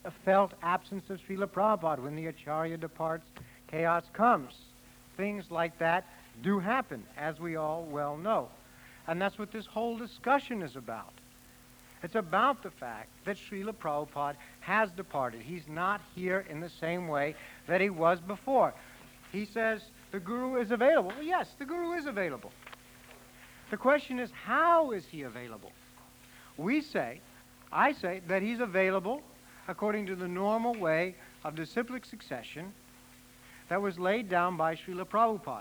felt absence of Srila Prabhupada. When the Acharya departs, chaos comes. Things like that do happen, as we all well know. And that's what this whole discussion is about. It's about the fact that Srila Prabhupada has departed. He's not here in the same way that he was before. He says the Guru is available. Well, yes, the Guru is available. The question is, how is he available? I say that he's available according to the normal way of disciplic succession that was laid down by Srila Prabhupada.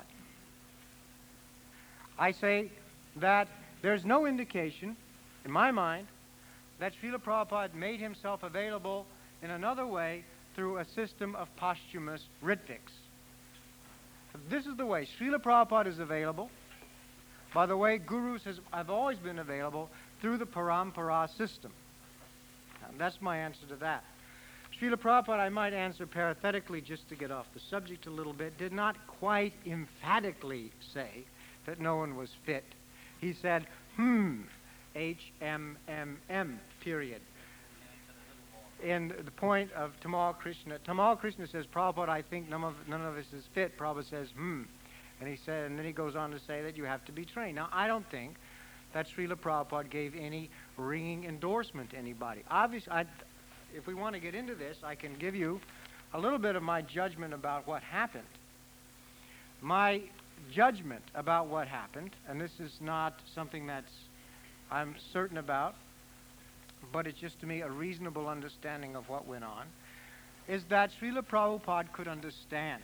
I say that there's no indication, in my mind, that Srila Prabhupada made himself available in another way through a system of posthumous Ritviks. This is the way Srila Prabhupada is available. By the way, gurus have always been available through the parampara system. And that's my answer to that. Srila Prabhupada, I might answer parenthetically just to get off the subject a little bit, did not quite emphatically say that no one was fit. He said, H-M-M-M, period. In the point of Tamal Krishna, Tamal Krishna says, Prabhupada, I think none of us is fit. Prabhupada says, And then he goes on to say that you have to be trained. Now, I don't think that Srila Prabhupada gave any ringing endorsement to anybody. Obviously, if we want to get into this, I can give you a little bit of my judgment about what happened. My judgment about what happened, and this is not something I'm certain about, but it's just to me a reasonable understanding of what went on, is that Srila Prabhupada could understand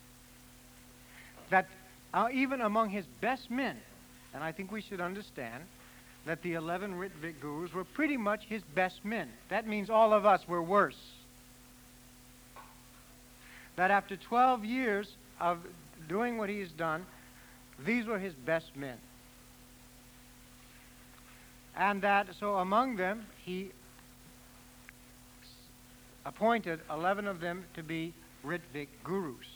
that even among his best men, and I think we should understand that the 11 Ritvik gurus were pretty much his best men. That means all of us were worse. That after 12 years of doing what he has done, these were his best men. And that, so among them, he appointed 11 of them to be Ritvik gurus.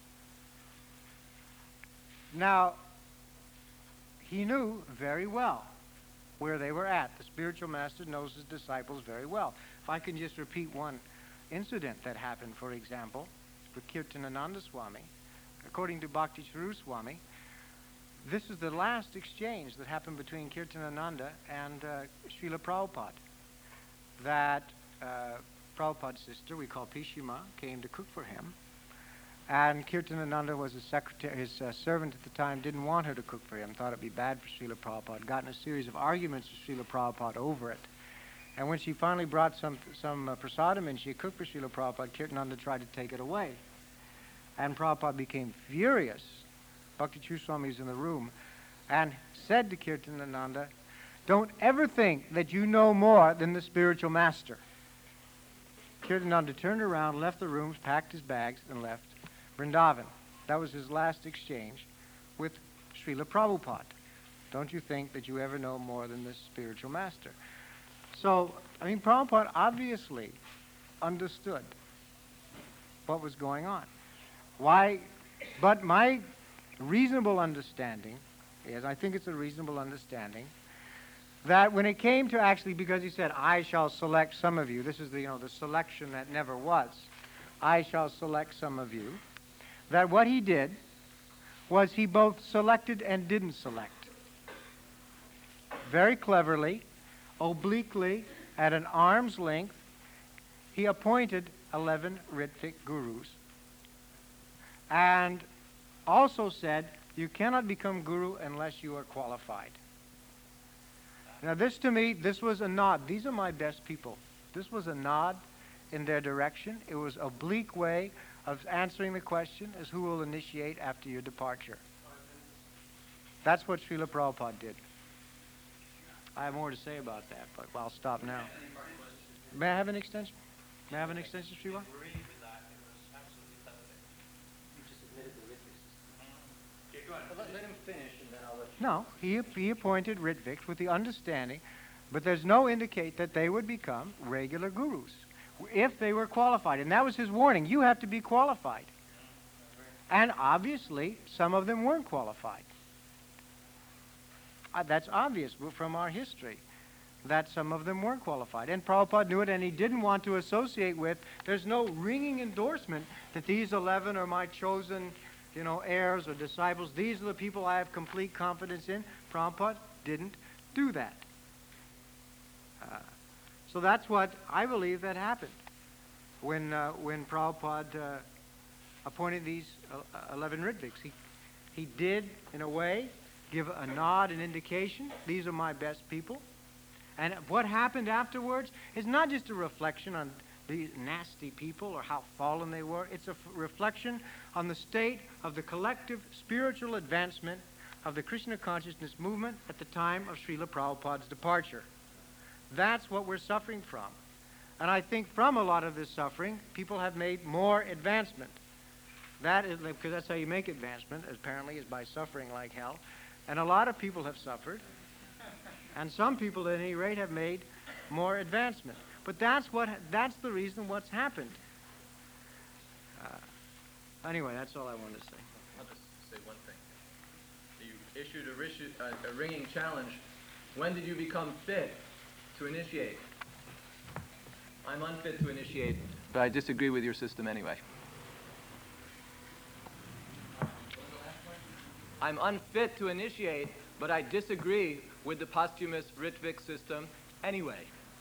Now, he knew very well where they were at. The spiritual master knows his disciples very well. If I can just repeat one incident that happened, for example, with Kirtanananda Swami, according to Bhakti Charu Swami, this is the last exchange that happened between Kirtanananda and Srila Prabhupada. That Prabhupada's sister, we call Pishima, came to cook for him. And Kirtanananda was his secretary, his servant at the time, didn't want her to cook for him, thought it'd be bad for Srila Prabhupada, got in a series of arguments with Srila Prabhupada over it. And when she finally brought some prasadam and she cooked for Srila Prabhupada, Kirtanananda tried to take it away. And Prabhupada became furious. Bhakti Charu Swami was in the room and said to Kirtanananda, don't ever think that you know more than the spiritual master. Kirtanananda turned around, left the rooms, packed his bags, and left Vrindavan. That was his last exchange with Srila Prabhupada. Don't you think that you ever know more than the spiritual master? So, Prabhupada obviously understood what was going on. Why? But my reasonable understanding is, I think it's a reasonable understanding, that when it came to actually, because he said, I shall select some of you, this is the selection that never was, I shall select some of you, that what he did was he both selected and didn't select. Very cleverly, obliquely, at an arm's length, he appointed 11 Ritvik gurus and also said, you cannot become guru unless you are qualified. Now this to me, this was a nod. These are my best people. This was a nod in their direction. It was an oblique way of answering the question as who will initiate after your departure. That's what Srila Prabhupada did. I have more to say about that, but I'll stop now. May I have an extension? May I have an extension, Srila? Let him finish and then I'll let you. No, he appointed Ritviks with the understanding, but there's no indicate that they would become regular gurus if they were qualified. And that was his warning. You have to be qualified. And obviously, some of them weren't qualified. That's obvious from our history. that some of them weren't qualified. And Prabhupada knew it, and he didn't want to associate with, there's no ringing endorsement that these 11 are my chosen, heirs or disciples. These are the people I have complete confidence in. Prabhupada didn't do that. So that's what I believe that happened when Prabhupada appointed these 11 Ritviks. He did, in a way, give a nod, an indication, these are my best people. And what happened afterwards is not just a reflection on these nasty people or how fallen they were. It's a reflection on the state of the collective spiritual advancement of the Krishna consciousness movement at the time of Srila Prabhupada's departure. That's what we're suffering from. And I think from a lot of this suffering, people have made more advancement. That is, because that's how you make advancement, apparently, is by suffering like hell. And a lot of people have suffered. And some people, at any rate, have made more advancement. But that's the reason what's happened. Anyway, that's all I wanted to say. I'll just say one thing. You issued a ringing challenge. When did you become fit to initiate? I'm unfit to initiate, but I disagree with your system anyway. I'm unfit to initiate, but I disagree with the posthumous Ritvik system anyway.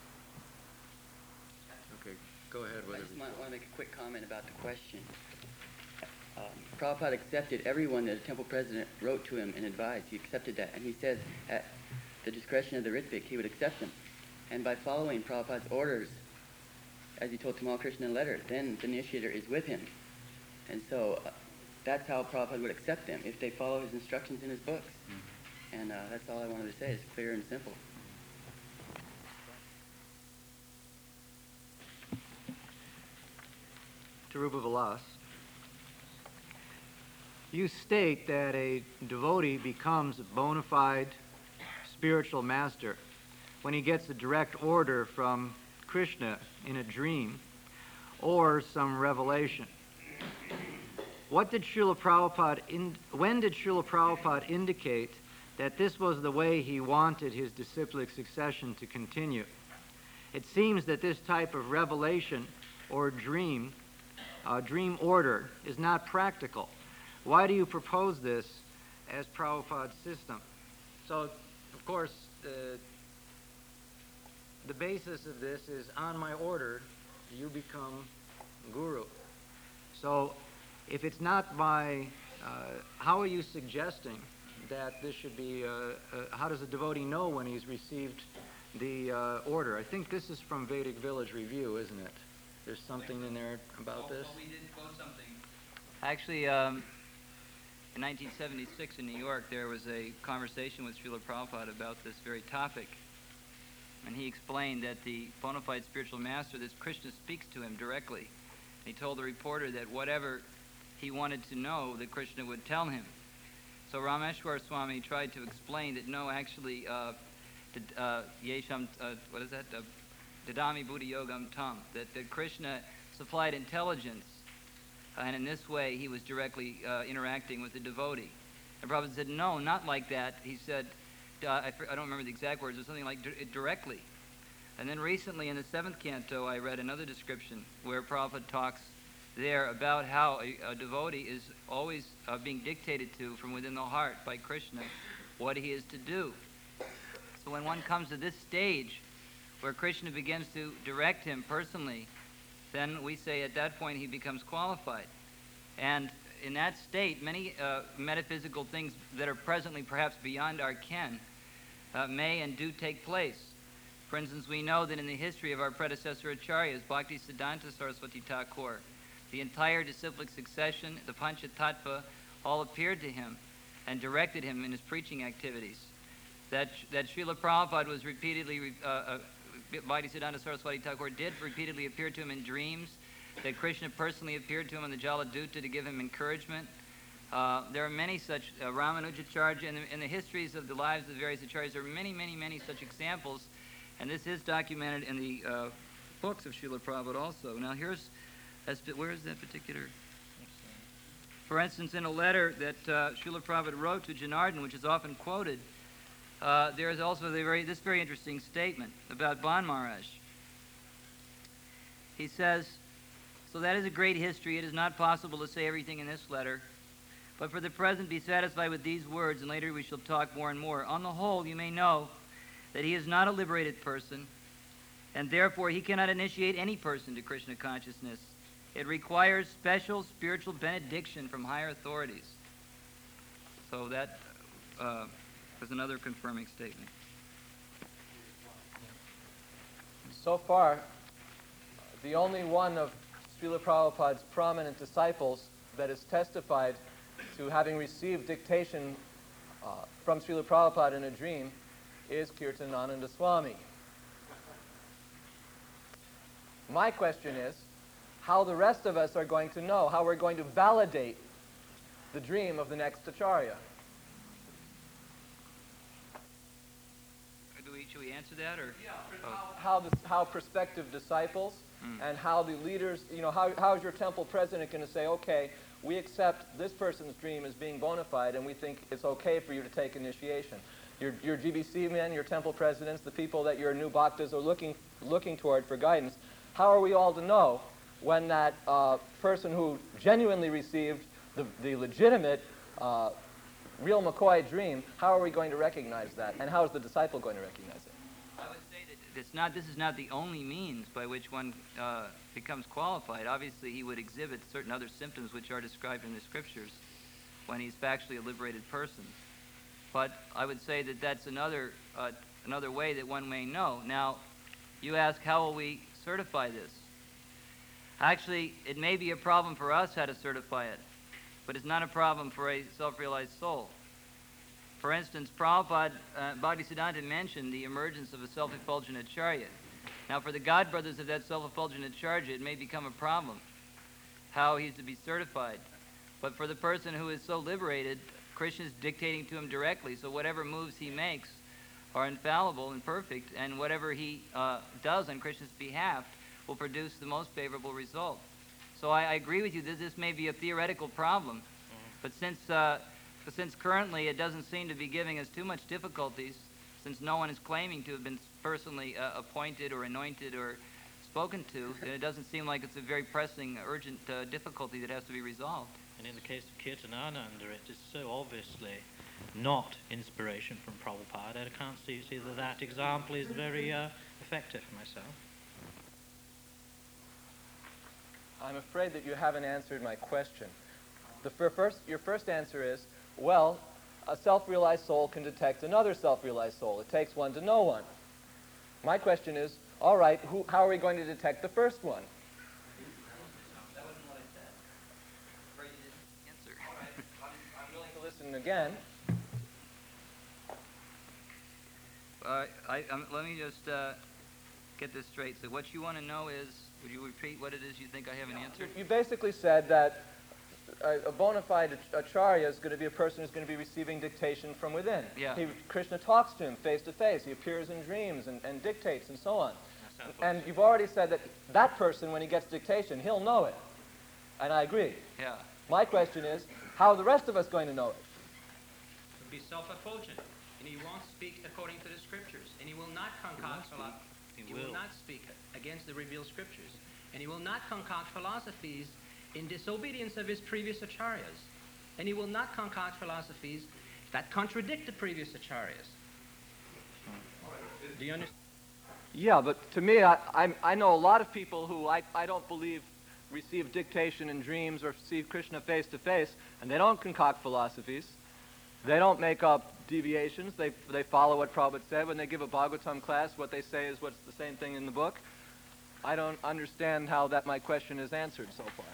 Okay, go ahead. I just want to make a quick comment about the question. Prabhupada accepted everyone that the temple president wrote to him and advised. He accepted that. And he says at the discretion of the Ritvik, he would accept them. And by following Prabhupada's orders, as he told Tamal Krishna in a letter, then the initiator is with him. And so that's how Prabhupada would accept them, if they follow his instructions in his books. And that's all I wanted to say. It's clear and simple. To Rupa Vilas, you state that a devotee becomes a bona fide spiritual master when he gets a direct order from Krishna in a dream or some revelation. When did Srila Prabhupada indicate that this was the way he wanted his disciplic succession to continue? It seems that this type of revelation or dream order is not practical. Why do you propose this as Prabhupada's system? So, of course, the basis of this is, on my order, you become guru. So, if it's not by, how are you suggesting that this should be, how does a devotee know when he's received the order? I think this is from Vedic Village Review, isn't it? There's something in there about this? Well, we did quote something. Actually, in 1976 in New York, there was a conversation with Srila Prabhupada about this very topic. And he explained that the bona fide spiritual master, this Krishna speaks to him directly. He told the reporter that whatever he wanted to know, that Krishna would tell him. So Rameshwar Swami tried to explain that no, actually, Yesham, what is that? Dadami Buddha Yogam Tam, that Krishna supplied intelligence, and in this way he was directly interacting with the devotee. And Prabhupada said, no, not like that. He said, I don't remember the exact words, it was something like directly. And then recently in the 7th canto, I read another description where Prabhupada talks there about how a devotee is always being dictated to from within the heart by Krishna what he is to do. So when one comes to this stage where Krishna begins to direct him personally, then we say at that point he becomes qualified. And in that state, many metaphysical things that are presently perhaps beyond our ken may and do take place. For instance, we know that in the history of our predecessor acharyas, Bhakti Siddhanta Saraswati Thakur, the entire disciplic succession, the Panchatattva, all appeared to him and directed him in his preaching activities. That Srila Prabhupada was repeatedly, Bhakti Siddhanta Saraswati Thakur did repeatedly appear to him in dreams, that Krishna personally appeared to him in the Jaladuta to give him encouragement. There are many such, Ramanujacharya, in the histories of the lives of the various acharyas, there are many, many, many such examples, and this is documented in the books of Srila Prabhupada also. Now where is that particular? For instance, in a letter that Srila Prabhupada wrote to Janardhan, which is often quoted, there is also this very interesting statement about Ban Maharaj. He says, "So that is a great history. It is not possible to say everything in this letter. But for the present, be satisfied with these words, and later we shall talk more and more. On the whole, you may know that he is not a liberated person, and therefore he cannot initiate any person to Krishna consciousness. It requires special spiritual benediction from higher authorities." So that was another confirming statement. So far, the only one of Srila Prabhupada's prominent disciples that has testified to having received dictation from Srila Prabhupada in a dream is Kirtanananda Swami. My question is, how the rest of us are going to know, how we're going to validate the dream of the next Acharya. Should we answer that, or? Yeah. How prospective disciples and how the leaders, how is your temple president going to say, okay, we accept this person's dream as being bona fide and we think it's okay for you to take initiation. Your GBC men, your temple presidents, the people that your new bhaktas are looking toward for guidance, how are we all to know when that person who genuinely received the legitimate real McCoy dream, how are we going to recognize that? And how is the disciple going to recognize it? I would say that this is not the only means by which one becomes qualified. Obviously, he would exhibit certain other symptoms which are described in the scriptures when he's factually a liberated person. But I would say that that's another way that one may know. Now, you ask, how will we certify this? Actually, it may be a problem for us how to certify it, but it's not a problem for a self-realized soul. For instance, Prabhupada, Bhaktisiddhanta mentioned the emergence of a self-effulgent Acharya. Now, for the godbrothers of that self-effulgent Acharya, it may become a problem how he's to be certified. But for the person who is so liberated, Krishna is dictating to him directly, so whatever moves he makes are infallible and perfect, and whatever he does on Krishna's behalf will produce the most favorable result. So I agree with you that this may be a theoretical problem, but since currently it doesn't seem to be giving us too much difficulties, since no one is claiming to have been personally appointed or anointed or spoken to, then it doesn't seem like it's a very pressing, urgent difficulty that has to be resolved. And in the case of Kirtanananda, it is so obviously not inspiration from Prabhupada. I can't see that example is very effective myself. I'm afraid that you haven't answered my question. Your first answer is, well, a self-realized soul can detect another self-realized soul. It takes one to know one. My question is, all right, how are we going to detect the first one? That wasn't what I said. I'm afraid you didn't answer. All right, I'm willing to listen again. Let me just get this straight. So what you want to know is, would you repeat what it is you think I haven't answered? You basically said that a bona fide acharya is going to be a person who's going to be receiving dictation from within. Yeah. Krishna talks to him face to face. He appears in dreams and dictates and so on. And you've already said that that person, when he gets dictation, he'll know it. And I agree. Yeah. My question is, how are the rest of us going to know it? He'll be self-effulgent, and he won't speak according to the scriptures, and he will not concoct philosophy. He will not speak against the revealed scriptures, and he will not concoct philosophies in disobedience of his previous acharyas, and he will not concoct philosophies that contradict the previous acharyas. Do you understand? Yeah, but to me, I know a lot of people who I don't believe receive dictation in dreams or see Krishna face to face, and they don't concoct philosophies. They don't make up deviations. They follow what Prabhupada said. When they give a Bhagavatam class, what they say is what's the same thing in the book. I don't understand how that my question is answered so far.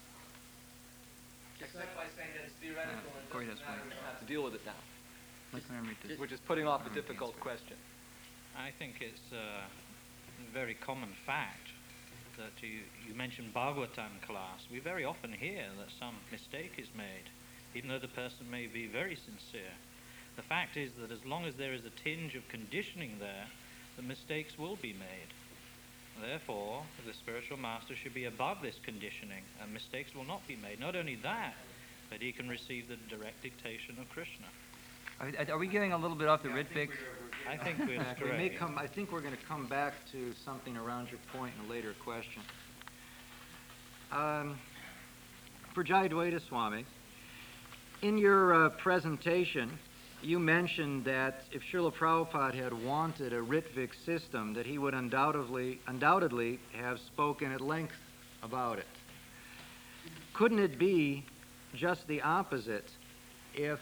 Except by saying that it's theoretical and Corey doesn't does matter, one. we don't have to deal with it now. Let me read this. Which is putting off a difficult question. I think it's a very common fact that you mentioned Bhagavatam class. We very often hear that some mistake is made, even though the person may be very sincere. The fact is that as long as there is a tinge of conditioning there, the mistakes will be made. Therefore, the spiritual master should be above this conditioning, and mistakes will not be made. Not only that, but he can receive the direct dictation of Krishna. Are we getting a little bit off the Ritviks? I think we're We may straying. I think we're going to come back to something around your point in a later question. For Jayadvaita Swami, in your presentation, you mentioned that if Srila Prabhupada had wanted a Ritvik system, that he would undoubtedly have spoken at length about it. Couldn't it be just the opposite if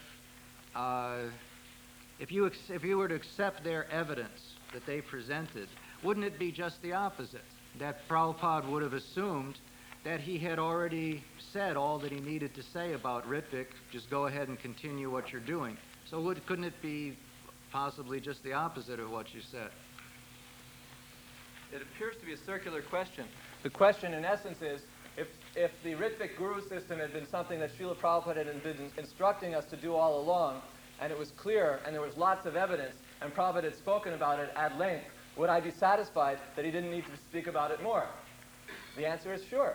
you were to accept their evidence that they presented? Wouldn't it be just the opposite? That Prabhupada would have assumed that he had already said all that he needed to say about Ritvik, just go ahead and continue what you're doing. So couldn't it be possibly just the opposite of what you said? It appears to be a circular question. The question, in essence, is if the Ritvik Guru system had been something that Srila Prabhupada had been instructing us to do all along, and it was clear, and there was lots of evidence, and Prabhupada had spoken about it at length, would I be satisfied that he didn't need to speak about it more? The answer is sure.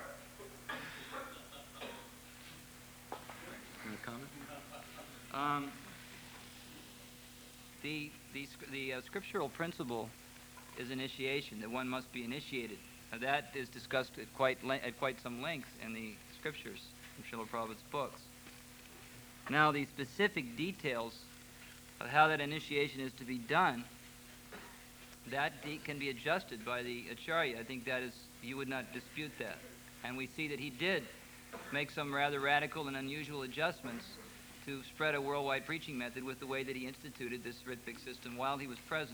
Any comment? The scriptural principle is initiation, that one must be initiated. Now, that is discussed at quite some length in the scriptures from Srila Prabhupada's books. Now, the specific details of how that initiation is to be done, that can be adjusted by the Acharya. I think that is, you would not dispute that. And we see that he did make some rather radical and unusual adjustments to spread a worldwide preaching method with the way that he instituted this Ritvik system while he was present.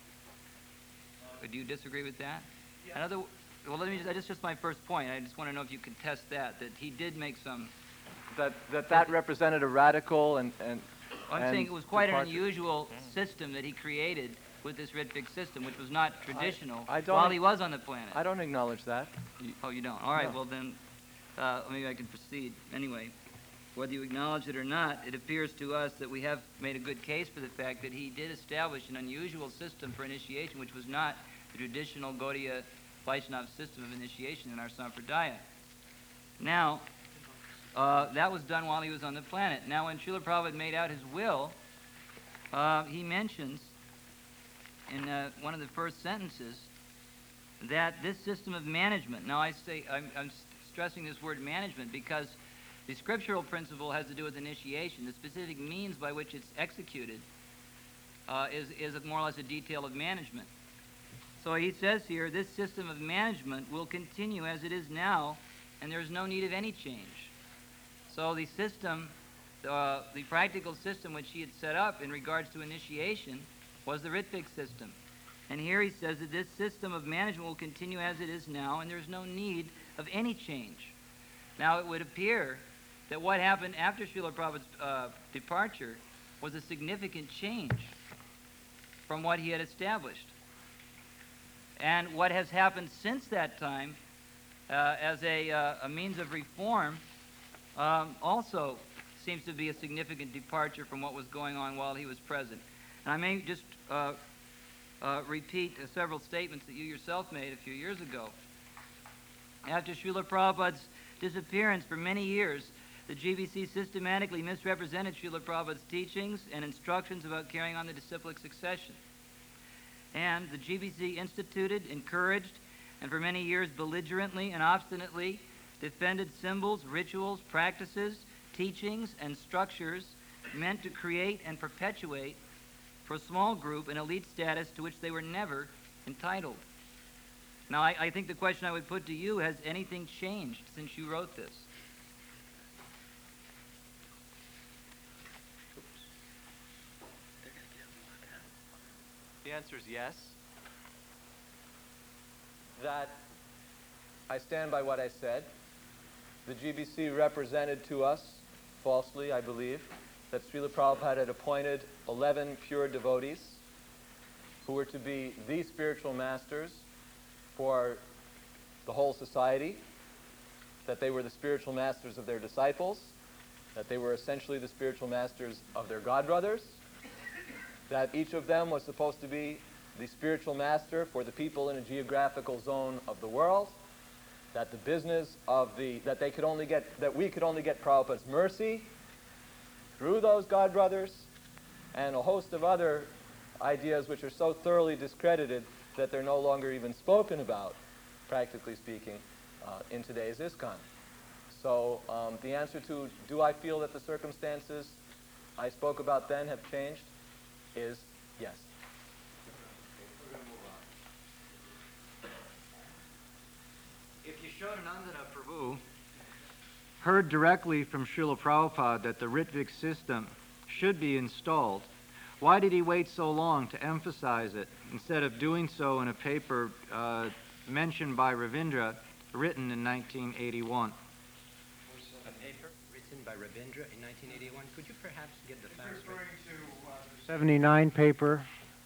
Do you disagree with that? Yeah. That's just my first point. I just want to know if you can test that he did make some... That represented a radical and I'm saying it was quite departure. An unusual system that he created with this Ritvik system, which was not traditional while he was on the planet. I don't acknowledge that. Oh, you don't? All right, no. Well then, maybe I can proceed. Anyway, whether you acknowledge it or not, it appears to us that we have made a good case for the fact that he did establish an unusual system for initiation, which was not the traditional Gaudiya Vaishnava system of initiation in our Sampradaya. Now, that was done while he was on the planet. Now, when Srila Prabhupada made out his will, he mentions in one of the first sentences that this system of management, now I'm stressing this word management because the scriptural principle has to do with initiation. The specific means by which it's executed is more or less a detail of management. So he says here, this system of management will continue as it is now, and there's no need of any change. So the system, the practical system which he had set up in regards to initiation was the Ritvik system. And here he says that this system of management will continue as it is now, and there's no need of any change. Now, it would appear that what happened after Srila Prabhupada's departure was a significant change from what he had established. And what has happened since that time as a means of reform also seems to be a significant departure from what was going on while he was present. And I may just repeat several statements that you yourself made a few years ago. After Srila Prabhupada's disappearance for many years, the GBC systematically misrepresented Srila Prabhupada's teachings and instructions about carrying on the disciplic succession. And the GBC instituted, encouraged, and for many years belligerently and obstinately defended symbols, rituals, practices, teachings, and structures meant to create and perpetuate for a small group an elite status to which they were never entitled. Now, I think the question I would put to you, has anything changed since you wrote this? The answer is yes. That I stand by what I said. The GBC represented to us, falsely, I believe, that Srila Prabhupada had appointed 11 pure devotees who were to be the spiritual masters for the whole society, that they were the spiritual masters of their disciples, that they were essentially the spiritual masters of their godbrothers, that each of them was supposed to be the spiritual master for the people in a geographical zone of the world, that the business of that we could only get Prabhupada's mercy through those godbrothers, and a host of other ideas which are so thoroughly discredited that they're no longer even spoken about, practically speaking, in today's ISKCON. So the answer to, do I feel that the circumstances I spoke about then have changed, is yes. If Yashodanandana Prabhu heard directly from Srila Prabhupada that the Ritvik system should be installed, why did he wait so long to emphasize it instead of doing so in a paper mentioned by Ravindra, written in 1981? A paper written by Ravindra in 1981. Could you perhaps get the facts right? Referring to 79 paper,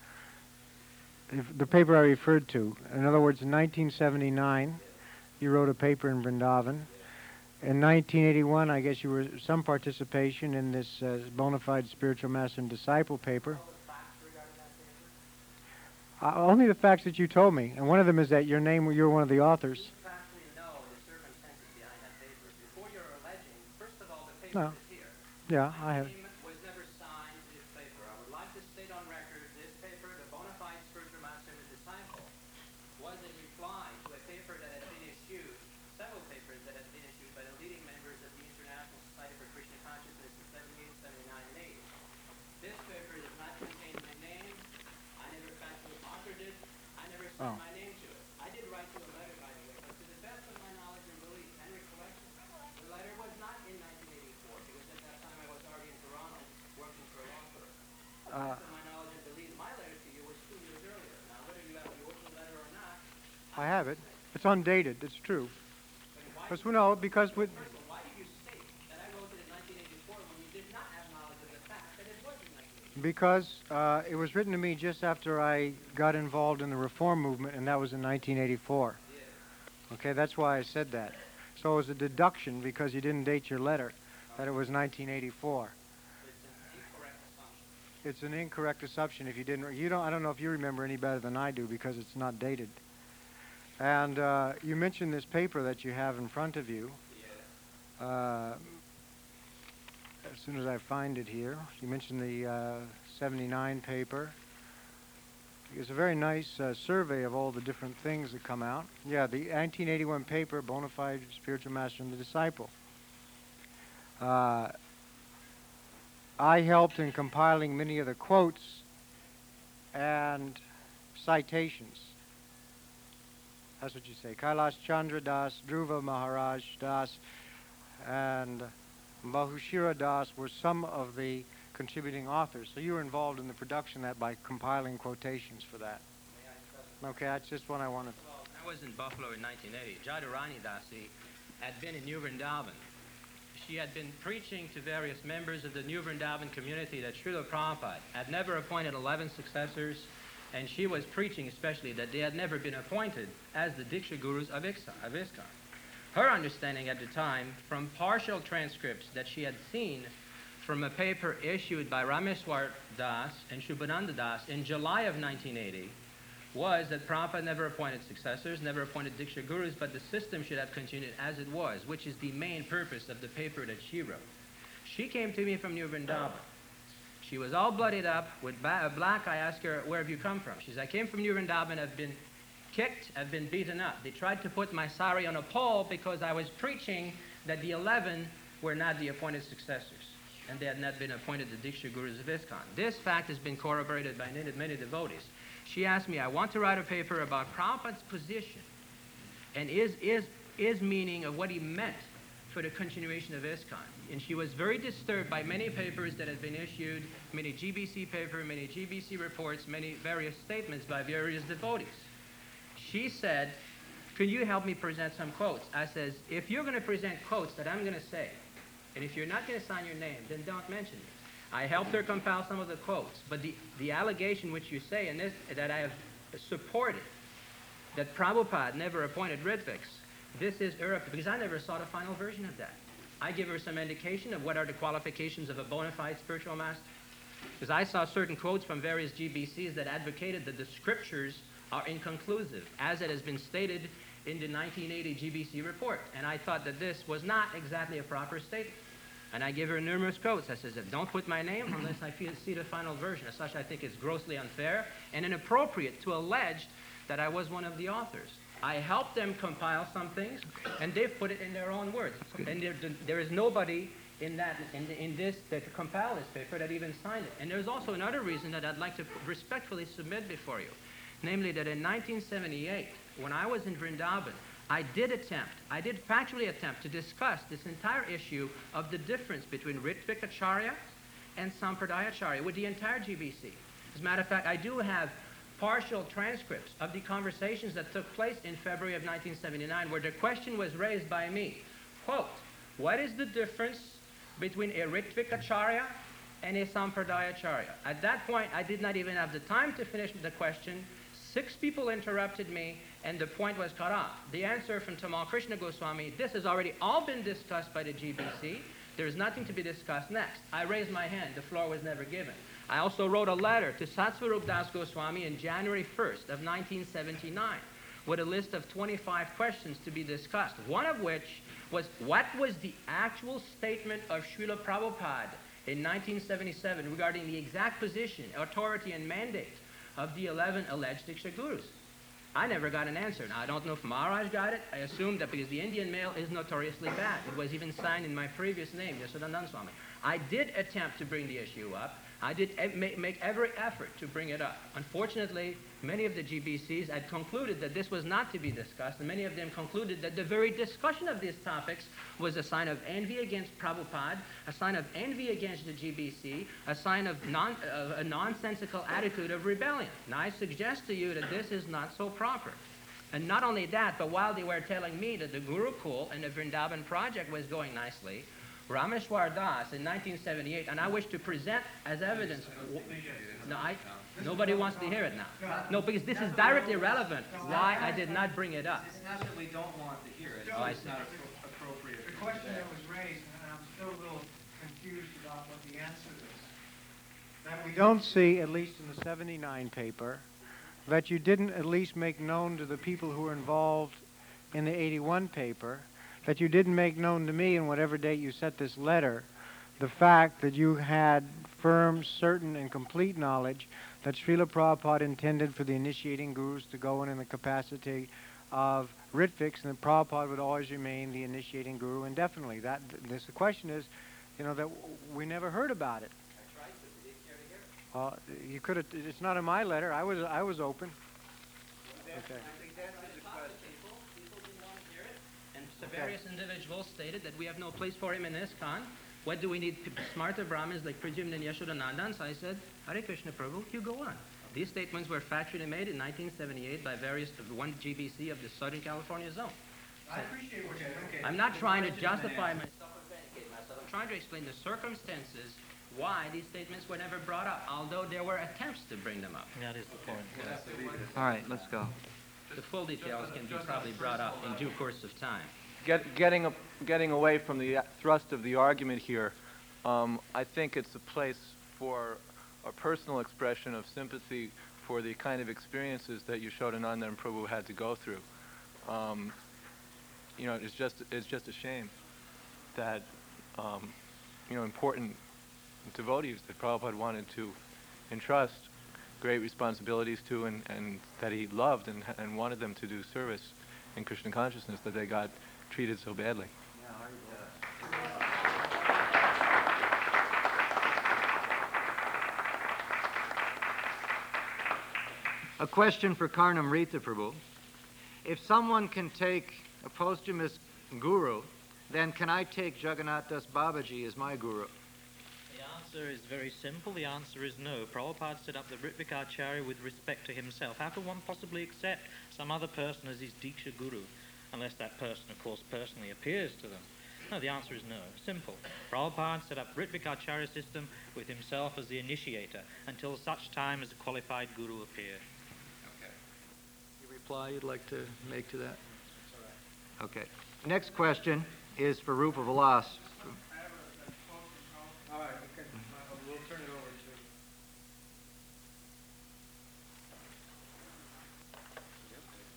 the paper I referred to. In other words, in 1979, you wrote a paper in Vrindavan. In 1981, I guess you were some participation in this bona fide spiritual master and disciple paper. Only the facts that you told me, and one of them is that you're one of the authors. Do you actually know the circumstances behind that paper? Before you're alleging, first of all, the paper is here. Yeah, I have. My name was never signed to this paper. I would like to state on record this paper, the bona fide spiritual master and the disciple, was a reply to a paper that had been issued, several papers that had been issued by the leading members of the International Society for Krishna Consciousness in 78, 79, and 80. This paper does not contain my name. I never factually authored it. I never signed my name to it. I did write to a letter, by the way, but to the best of my knowledge and belief and recollection, the letter was not in 1984 because at that time I was already in Toronto working for a law firm. To the best of my knowledge and belief, my letter to you was 2 years earlier. Now, whether you have the original letter or not, I have it. It's undated. It's true. Because why did you state that I wrote it in 1984 when you did not have knowledge of the fact that it was in 1984? Because it was written to me just after I got involved in the reform movement, and that was in 1984. Okay, that's why I said that. So it was a deduction because you didn't date your letter that it was 1984. It's an incorrect assumption if you didn't. I don't know if you remember any better than I do because it's not dated. And you mentioned this paper that you have in front of you. As soon as I find it here, you mentioned the 79 paper. It's a very nice survey of all the different things that come out. Yeah, the 1981 paper, Bona Fide Spiritual Master and the Disciple. I helped in compiling many of the quotes and citations. That's what you say. Kailash Chandra Das, Dhruva Maharaj Das, and Bahushira Das were some of the contributing authors. So you were involved in the production of that by compiling quotations for that. Okay, that's just what I wanted. I was in Buffalo in 1980. Jadurani Dasi had been in New Vrindavan. She had been preaching to various members of the New Vrindavan community that Srila Prabhupada had never appointed 11 successors, and she was preaching especially that they had never been appointed as the Diksha Gurus of ISKCON. Her understanding at the time, from partial transcripts that she had seen from a paper issued by Rameswar Das and Shubhananda Das in July of 1980, was that Prabhupada never appointed successors, never appointed Diksha Gurus, but the system should have continued as it was, which is the main purpose of the paper that she wrote. She came to me from New Vrindavan. She was all bloodied up with black. I asked her, where have you come from? She said, I came from New Vrindavan. I've been kicked, I've been beaten up. They tried to put my sari on a pole because I was preaching that the 11 were not the appointed successors, and they had not been appointed the Diksha Gurus of ISKCON. This fact has been corroborated by many devotees. She asked me, I want to write a paper about Prabhupada's position and his meaning of what he meant for the continuation of ISKCON. And she was very disturbed by many papers that had been issued, many GBC papers, many GBC reports, many various statements by various devotees. She said, can you help me present some quotes? I says, if you're going to present quotes that I'm going to say, and if you're not going to sign your name, then don't mention it. I helped her compile some of the quotes, but the allegation which you say in this, that I have supported, that Prabhupada never appointed Ritviks, this is error, because I never saw the final version of that. I give her some indication of what are the qualifications of a bona fide spiritual master, because I saw certain quotes from various GBCs that advocated that the scriptures are inconclusive, as it has been stated in the 1980 GBC report, and I thought that this was not exactly a proper statement. And I give her numerous quotes. I says, don't put my name unless I see the final version. As such, I think it's grossly unfair and inappropriate to allege that I was one of the authors. I helped them compile some things, and they've put it in their own words. And there is nobody in this that compiled this paper that even signed it. And there's also another reason that I'd like to respectfully submit before you, namely that in 1978, when I was in Vrindavan, I did factually attempt to discuss this entire issue of the difference between Ritvik Acharya and Sampradaya Acharya with the entire GBC. As a matter of fact, I do have partial transcripts of the conversations that took place in February of 1979 where the question was raised by me, quote, what is the difference between a Ritvik Acharya and a Sampradaya Acharya? At that point, I did not even have the time to finish the question. 6 people interrupted me, and the point was cut off. The answer from Tamal Krishna Goswami, this has already all been discussed by the GBC. There's nothing to be discussed next. I raised my hand. The floor was never given. I also wrote a letter to Satsvarup Das Goswami in January 1st of 1979 with a list of 25 questions to be discussed, one of which was what was the actual statement of Srila Prabhupada in 1977 regarding the exact position, authority, and mandate of the 11 alleged Diksha Gurus. I never got an answer. Now, I don't know if Maharaj got it. I assume that because the Indian mail is notoriously bad. It was even signed in my previous name, Yashodanand Swami. I did attempt to bring the issue up. I did make every effort to bring it up. Unfortunately, many of the GBCs had concluded that this was not to be discussed, and many of them concluded that the very discussion of these topics was a sign of envy against Prabhupada, a sign of envy against the GBC, a sign of a nonsensical attitude of rebellion. Now, I suggest to you that this is not so proper. And not only that, but while they were telling me that the Gurukul and the Vrindavan project was going nicely, Rameshwar Das in 1978, and I wish to present as evidence. No, nobody wants to hear it now. No, because this is directly relevant. Why I did not bring it up. It's not that we don't want to hear it. Oh, I It's see. not appropriate. The question that was raised, and I'm still a little confused about what the answer is, that we don't see, at least in the 79 paper, that you didn't at least make known to the people who were involved in the 81 paper, that you didn't make known to me in whatever date you sent this letter, the fact that you had firm, certain, and complete knowledge that Srila Prabhupada intended for the initiating gurus to go in the capacity of Ritviks, and that Prabhupada would always remain the initiating guru indefinitely. The question is, that we never heard about it. I tried to. You didn't care to hear it. Well, you could have. It's not in my letter. I was open. Okay. People didn't want to hear it. And various individuals stated that we have no place for him in ISKCON. What do we need smarter Brahmins like Pradyumna and Yashodanandan? So I said, Hare Krishna Prabhu, you go on. These statements were factually made in 1978 by one GBC of the Southern California zone. I appreciate what you're saying. I'm not trying to justify myself or vindicate myself. I'm trying to explain the circumstances why these statements were never brought up, although there were attempts to bring them up. That is the point. All right, let's go. The full details can be probably brought up in due course of time. Getting away from the thrust of the argument here, I think it's a place for a personal expression of sympathy for the kind of experiences that Yashodananda and Prabhu had to go through. It's just a shame that important devotees that Prabhupada wanted to entrust great responsibilities to, and that he loved and wanted them to do service in Krishna consciousness, that they got treated so badly. A question for Karnam Rita Prabhu. If someone can take a posthumous guru, then can I take Jagannath Das Babaji as my guru? The answer is very simple. The answer is no. Prabhupada set up the Ritvik with respect to himself. How can one possibly accept some other person as his Diksha Guru, unless that person, of course, personally appears to them? No, the answer is no. Simple. Prabhupada set up Ritvik system with himself as the initiator until such time as a qualified guru appeared. Okay. Any reply you'd like to make to that? Okay. Next question is for Rupa Vilas. All right, okay. We'll turn it over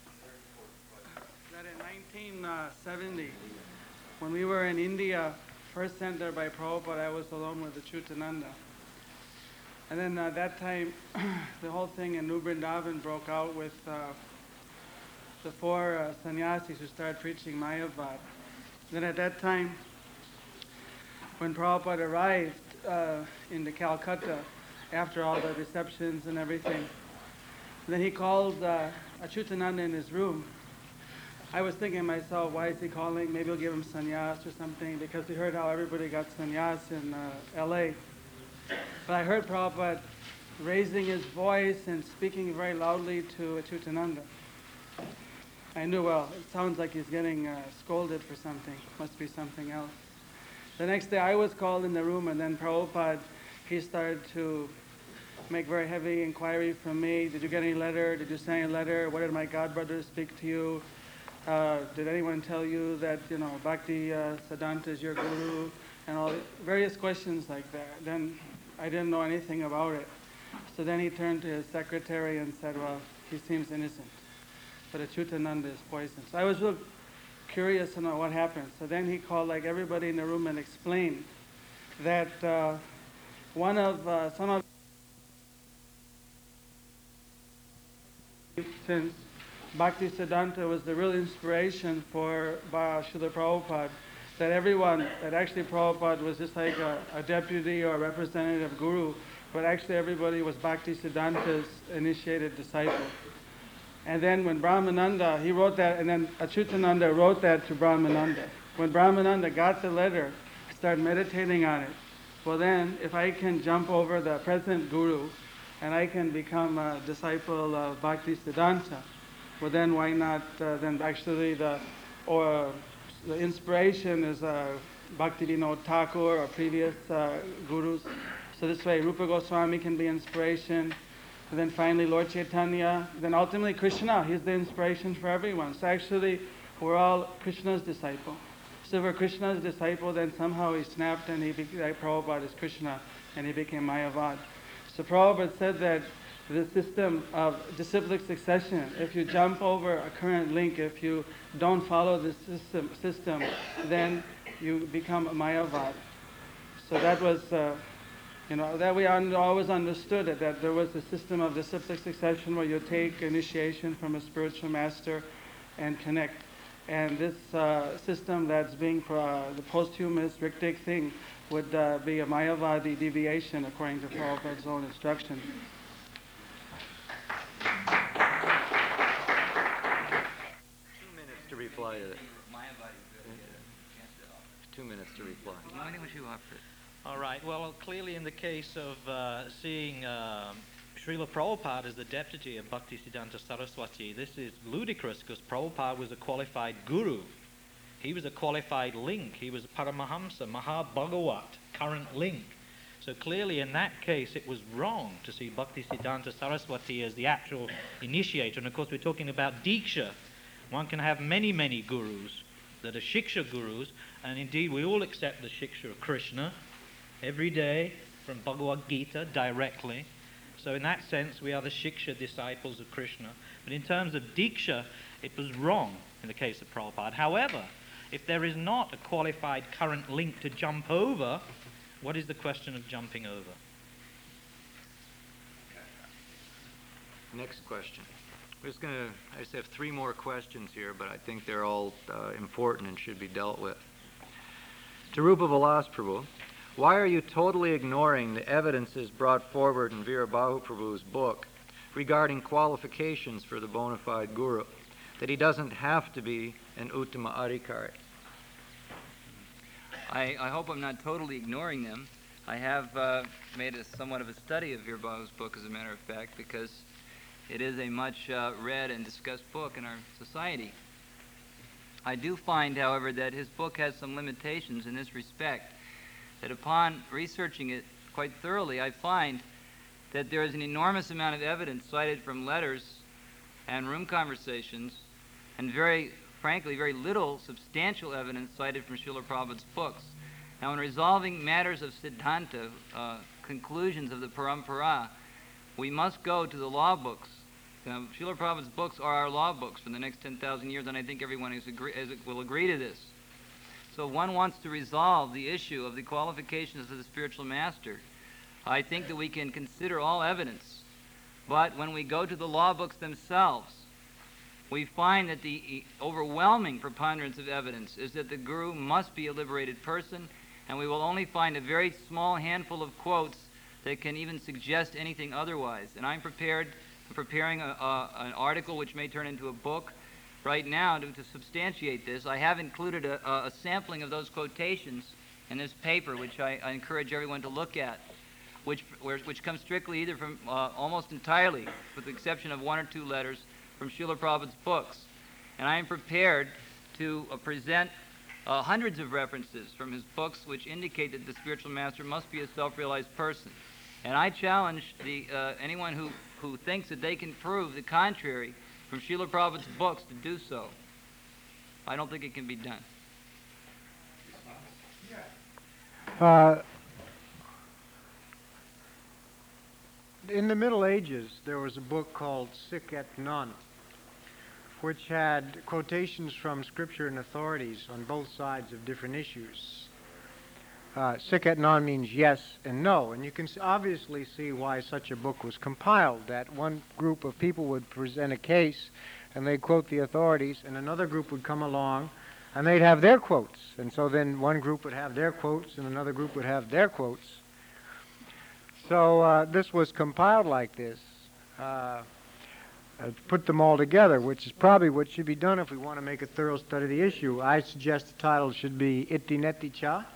that in 1970, when we were in India first sent there by Prabhupada, I was alone with the Chutananda. And then that time, the whole thing in New Vrindavan broke out with the four sannyasis who started preaching Mayavad. Then at that time, when Prabhupada arrived into Calcutta, after all the receptions and everything, then he called Achyutananda in his room. I was thinking to myself, why is he calling? Maybe he'll give him sannyas or something, because we heard how everybody got sannyas in L.A. But I heard Prabhupada raising his voice and speaking very loudly to Achyutananda. I knew, well, it sounds like he's getting scolded for something. Must be something else. The next day I was called in the room, and then Prabhupada, he started to make very heavy inquiry from me. Did you get any letter? Did you send any letter? What did my godbrother speak to you? Did anyone tell you that, Bhakti Siddhanta is your guru? And all various questions like that. Then I didn't know anything about it. So then he turned to his secretary and said, well, he seems innocent, but Achyutananda is poisoned. So I was real curious to know what happened. So then he called like everybody in the room and explained that some of since Bhakti Siddhanta was the real inspiration for Srila Prabhupada, that everyone, that actually Prabhupada was just like a deputy or a representative guru, but actually everybody was Bhakti Siddhanta's initiated disciple. And then when Brahmananda, he wrote that, and then Achyutananda wrote that to Brahmananda. When Brahmananda got the letter, started meditating on it, well then, if I can jump over the present guru, and I can become a disciple of Bhakti Siddhanta, well then why not, then actually the inspiration is Bhaktivinoda Thakur or previous gurus. So this way Rupa Goswami can be inspiration, and then finally Lord Chaitanya, then ultimately Krishna, he's the inspiration for everyone. So actually we're all Krishna's disciple. So if we're Krishna's disciple, then somehow he snapped and like Prabhupada is Krishna, and he became Mayavad. So Prabhupada said that the system of disciplic succession, if you jump over a current link, if you don't follow the system, then you become a Mayavad. So that was, that we always understood it, that there was a system of disciplic succession where you take initiation from a spiritual master and connect. And this system that's being the posthumous Riktik thing would be a Mayavadi deviation according to Prabhupada's own instruction. 2 minutes to reply to that. 2 minutes to reply. All right. Well, clearly in the case of seeing Srila Prabhupada as the deputy of Bhaktisiddhanta Saraswati, this is ludicrous because Prabhupada was a qualified guru. He was a qualified link. He was a Paramahamsa, Mahabhagavat, current link. So clearly in that case it was wrong to see Bhaktisiddhanta Saraswati as the actual initiator. And of course we're talking about Diksha. One can have many, many gurus that are Shiksha gurus, and indeed we all accept the Shiksha of Krishna every day from Bhagavad Gita directly. So in that sense we are the Shiksha disciples of Krishna. But in terms of Diksha, it was wrong in the case of Prabhupada. However, if there is not a qualified current link to jump over, what is the question of jumping over? Next question. I just have 3 more questions here, but I think they're all important and should be dealt with. To Rupa Vilas Prabhu, why are you totally ignoring the evidences brought forward in Veerabahu Prabhu's book regarding qualifications for the bona fide guru, that he doesn't have to be an Uttama Adhikari? I hope I'm not totally ignoring them. I have made somewhat of a study of Veerabahu's book, as a matter of fact, because it is a much read and discussed book in our society. I do find, however, that his book has some limitations in this respect, that upon researching it quite thoroughly, I find that there is an enormous amount of evidence cited from letters and room conversations, and frankly, very little substantial evidence cited from Srila Prabhupada's books. Now, in resolving matters of Siddhanta, conclusions of the Parampara, we must go to the law books. Now, Srila Prabhupada's books are our law books for the next 10,000 years, and I think everyone will agree to this. So one wants to resolve the issue of the qualifications of the spiritual master. I think that we can consider all evidence, but when we go to the law books themselves, we find that the overwhelming preponderance of evidence is that the guru must be a liberated person, and we will only find a very small handful of quotes that can even suggest anything otherwise. And I'm preparing an article which may turn into a book right now to substantiate this. I have included a sampling of those quotations in this paper, which I encourage everyone to look at, which comes strictly either from, almost entirely, with the exception of one or two letters, from Srila Prabhupada's books. And I am prepared to present hundreds of references from his books which indicate that the spiritual master must be a self-realized person. And I challenge anyone who thinks that they can prove the contrary from Srila Prabhupada's books to do so. I don't think it can be done. In the Middle Ages, there was a book called Sikh et Non, which had quotations from scripture and authorities on both sides of different issues. Sikh et Non means yes and no, and you can obviously see why such a book was compiled, that one group of people would present a case and they'd quote the authorities, and another group would come along and they'd have their quotes. And so then one group would have their quotes and another group would have their quotes. So this was compiled like this, put them all together, which is probably what should be done if we want to make a thorough study of the issue. I suggest the title should be Iti Neti Cha,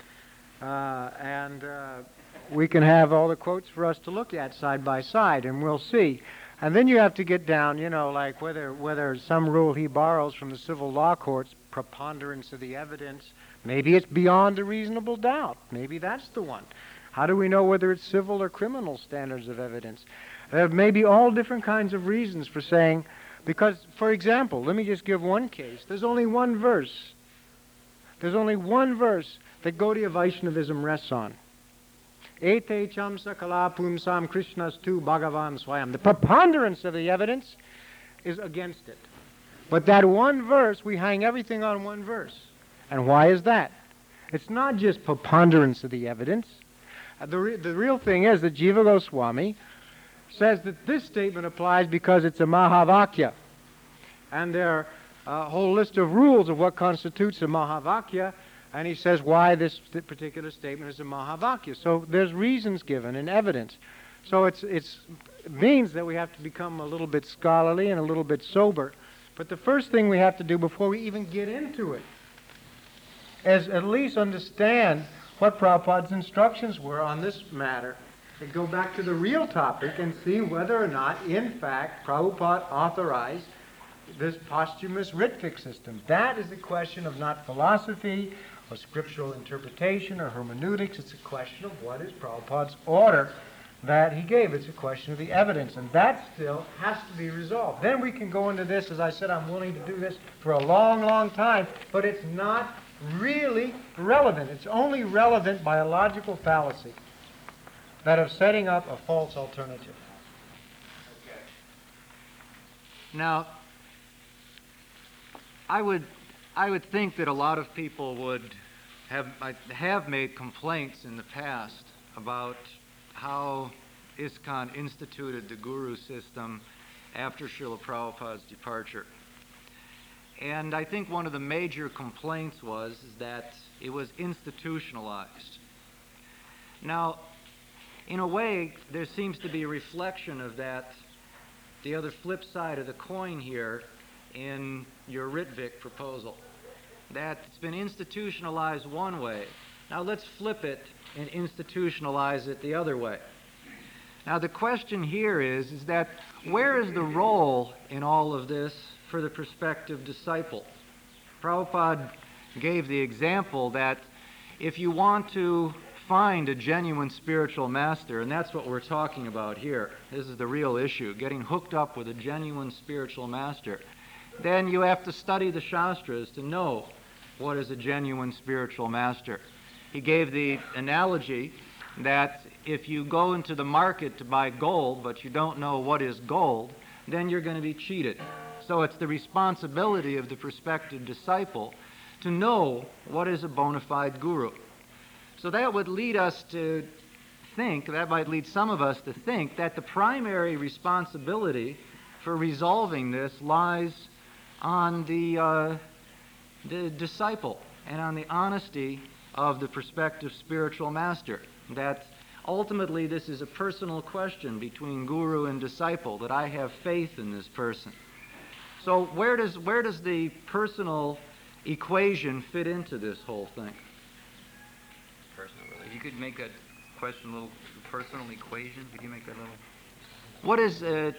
and we can have all the quotes for us to look at side by side, and we'll see. And then you have to get down, you know, like whether some rule he borrows from the civil law courts, preponderance of the evidence, maybe it's beyond a reasonable doubt. Maybe that's the one. How do we know whether it's civil or criminal standards of evidence? There may be all different kinds of reasons for saying, because, for example, let me just give one case. There's only one verse. There's only one verse that Gaudiya Vaishnavism rests on. Ete chamsa kala pumsam Krishnas tu Bhagavan Swayam. The preponderance of the evidence is against it. But that one verse, we hang everything on one verse. And why is that? It's not just preponderance of the evidence. The real thing is that Jiva Goswami says that this statement applies because it's a Mahavakya. And there are a whole list of rules of what constitutes a Mahavakya, and he says why this particular statement is a Mahavakya. So there's reasons given and evidence. So it means that we have to become a little bit scholarly and a little bit sober. But the first thing we have to do before we even get into it is at least understand what Prabhupada's instructions were on this matter, and go back to the real topic and see whether or not, in fact, Prabhupada authorized this posthumous Ritvik system. That is a question of not philosophy or scriptural interpretation or hermeneutics. It's a question of what is Prabhupada's order that he gave. It's a question of the evidence, and that still has to be resolved. Then we can go into this. As I said, I'm willing to do this for a long, long time, but it's not really relevant. It's only relevant by a logical fallacy, that of setting up a false alternative. Okay. Now, I would think that a lot of people would have made complaints in the past about how ISKCON instituted the guru system after Srila Prabhupada's departure. And I think one of the major complaints was that it was institutionalized. Now, in a way, there seems to be a reflection of that, the other flip side of the coin here, in your Ritvik proposal. That it's been institutionalized one way. Now let's flip it and institutionalize it the other way. Now the question here is that where is the role in all of this for the prospective disciple? Prabhupada gave the example that if you want to find a genuine spiritual master, and that's what we're talking about here, this is the real issue, getting hooked up with a genuine spiritual master, then you have to study the Shastras to know what is a genuine spiritual master. He gave the analogy that if you go into the market to buy gold, but you don't know what is gold, then you're going to be cheated. So it's the responsibility of the prospective disciple to know what is a bona fide guru. So that would lead us to think, that might lead some of us to think, that the primary responsibility for resolving this lies on the disciple and on the honesty of the prospective spiritual master. That ultimately this is a personal question between guru and disciple, that I have faith in this person. So where does the personal equation fit into this whole thing? If you could make that question a little personal equation, could you make that a little? What is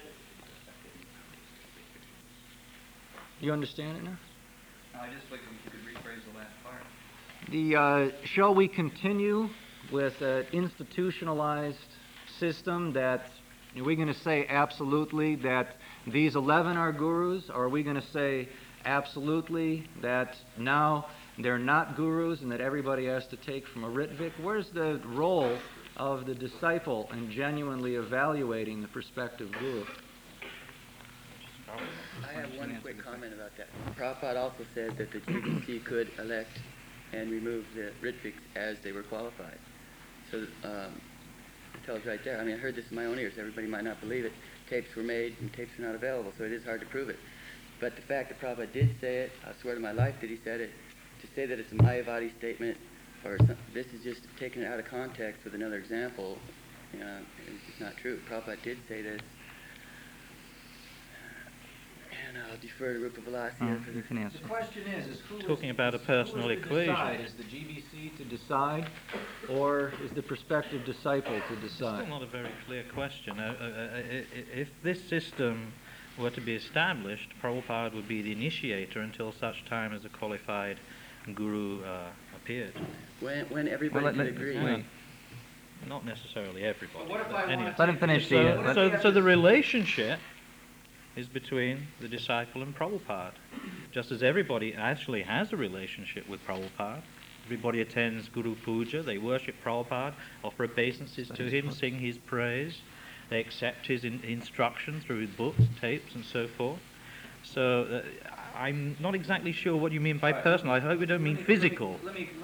you understand it now? I just like if you could rephrase the last part. Shall we continue with an institutionalized system that, are we going to say absolutely that these 11 are gurus, or are we going to say absolutely that now they're not gurus and that everybody has to take from a Ritvik? Where's the role of the disciple in genuinely evaluating the prospective guru? I have one quick comment about that. Prabhupada also said that the GBC could elect and remove the Ritviks as they were qualified. So it tells right there. I mean, I heard this in my own ears. Everybody might not believe it. Tapes were made and tapes were not available, so it is hard to prove it. But the fact that Prabhupada did say it, I swear to my life that he said it, to say that it's a Mayavadi statement, or this is just taking it out of context with another example, it's not true. Prabhupada did say this. And I'll defer to Rupa Vilasya for You can answer. The question is who Talking about a personal equation. Is the GBC to decide, or is the prospective disciple to decide? Still not a very clear question. If this system were to be established, Prabhupada would be the initiator until such time as a qualified guru appeared. when everybody Well, could agree. Well, not necessarily everybody. But what if but I anyway. want Let him finish the. So the relationship is between the disciple and Prabhupada. Just as everybody actually has a relationship with Prabhupada. Everybody attends Guru Puja, they worship Prabhupada, offer obeisances to him, sing his praise. They accept his instruction through his books, tapes, and so forth. So I'm not exactly sure what you mean by personal. I hope you don't mean physical. Let me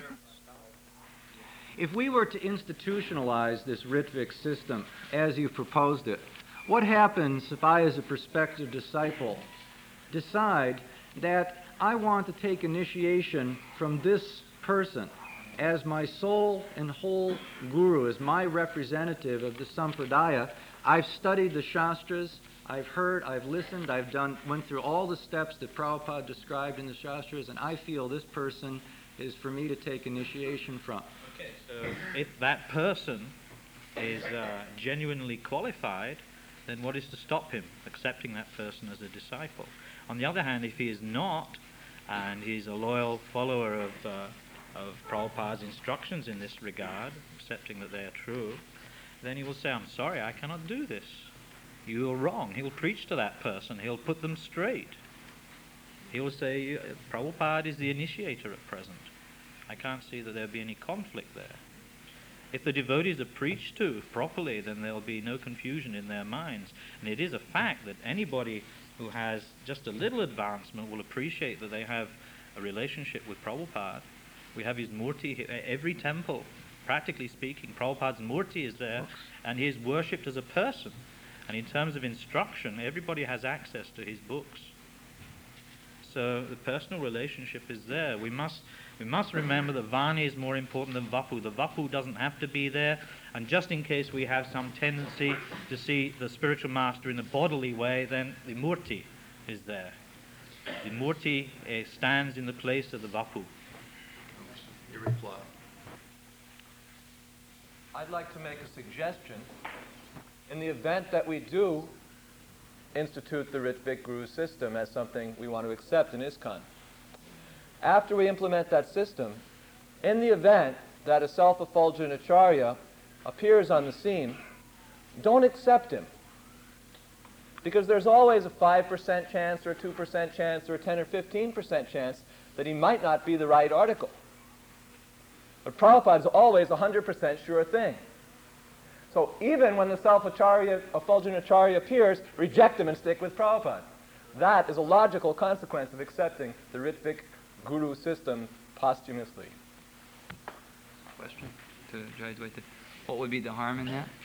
If we were to institutionalize this Ritvik system as you proposed it, what happens if I, as a prospective disciple, decide that I want to take initiation from this person as my sole and whole guru, as my representative of the Sampradaya? I've studied the Shastras, I've heard, I've listened, went through all the steps that Prabhupada described in the Shastras, and I feel this person is for me to take initiation from. Okay, so if that person is genuinely qualified, then what is to stop him accepting that person as a disciple? On the other hand, if he is not, and he's a loyal follower of Prabhupada's instructions in this regard, accepting that they are true, then he will say, I'm sorry, I cannot do this. You are wrong. He'll preach to that person. He'll put them straight. He'll say, Prabhupada is the initiator at present. I can't see that there'll be any conflict there. If the devotees are preached to properly, then there'll be no confusion in their minds. And it is a fact that anybody who has just a little advancement will appreciate that they have a relationship with Prabhupada. We have his murti, every temple, practically speaking, Prabhupada's murti is there, and he is worshipped as a person. And in terms of instruction, everybody has access to his books. So the personal relationship is there. We must remember that Vani is more important than Vapu. The Vapu doesn't have to be there, and just in case we have some tendency to see the spiritual master in a bodily way, then the Murti is there. The Murti stands in the place of the Vapu. Your reply. I'd like to make a suggestion. In the event that we do institute the Ritvik Guru system as something we want to accept in ISKCON, after we implement that system, in the event that a self-effulgent acharya appears on the scene, don't accept him. Because there's always a 5% chance or a 2% chance or a 10 or 15% chance that he might not be the right article. But Prabhupada is always a 100% sure thing. So even when the self-effulgent acharya appears, reject him and stick with Prabhupada. That is a logical consequence of accepting the Ritvik guru system posthumously. Question to Jayadvaita. What would be the harm in that?